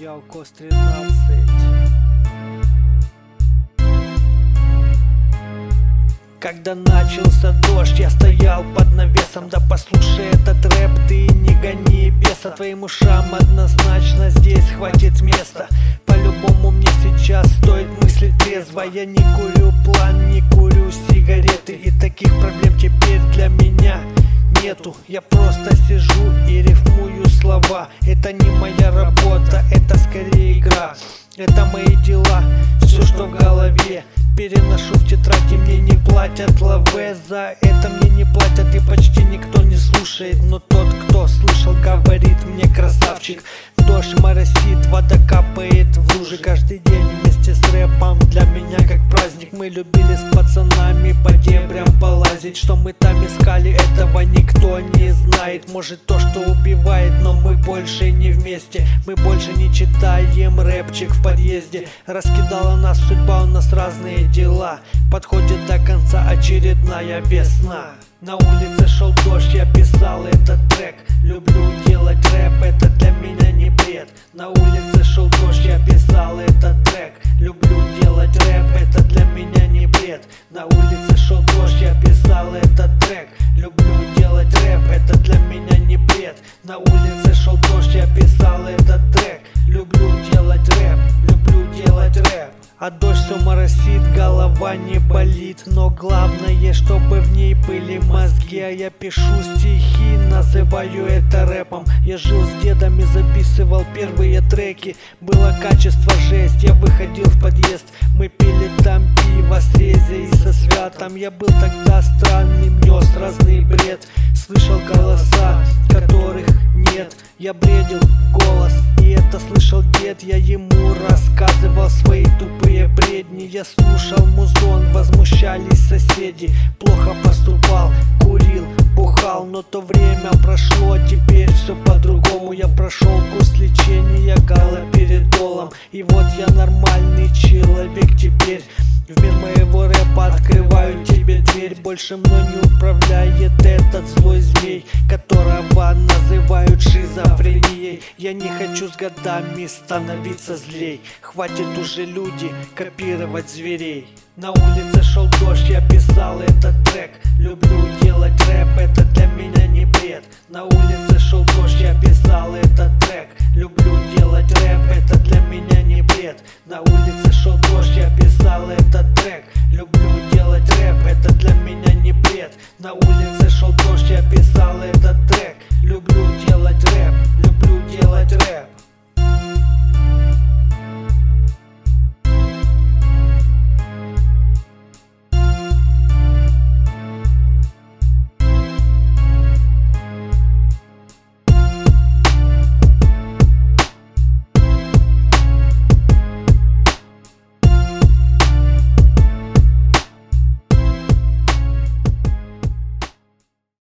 Йоу, Кос 13. Когда начался дождь, я стоял под навесом. Да послушай этот рэп, ты не гони беса. Твоим ушам однозначно здесь хватит места. По-любому мне сейчас стоит мыслить трезво. Я не курю план, не курю сигареты. И таких проблем теперь для меня нету. Я просто сижу и рифмую слова. Это не моя работа, это скорее игра. Это мои дела, все что в голове переношу в тетради. Мне не платят лаве, за это мне не платят и почти никто не слушает. Но тот, кто слышал, говорит мне красавчик. Дождь моросит, вода капает в лужи. Каждый день вместе с рэпом для меня как праздник. Мы любили с пацанами по дебрям полазить. Что мы там искали, этого никто не знает. Может то, что убивает, но мы больше не вместе. Мы больше не читаем рэпчик в подъезде. Раскидала нас судьба, у нас разные дела. Подходит до конца очередная весна. На улице шел дождь, я писал этот трек. Люблю делать рэп, это для меня не бред. На улице шел дождь, я писал этот трек. Люблю делать рэп, это для меня не бред. На улице шел дождь, я писал этот трек. Люблю делать рэп, это для меня не бред. На улице шел дождь, я писал этот трек. Люблю делать рэп, люблю делать рэп. А дождь все моросит, голова не болит. Но главное, чтобы в ней были мозги. А я пишу стихи, называю это рэпом. Я жил с дедами, записывал первые треки. Было качество жесть, я выходил в подъезд. Мы пили там пиво с Резей и со Святом. Я был тогда странным, нес разный бред. Слышал голоса, которых нет. Я бредил голос, и это слышал дед. Я ему рассказывал свои тупые бредни. Я слушал музон, возмущались соседи. Плохо поступал, курил, бухал. Но то время прошло, теперь все по-другому. Я прошел курс лечения галоперидолом. И вот я нормальный человек теперь. В мир моего рэпа открываю тебе дверь. Больше мной не управляет этот злой змей, которого называют шизофренией. Я не хочу с годами становиться злей. Хватит уже, люди, копировать зверей. На улице шел дождь, я писал этот трек. Люблю делать рэп, это для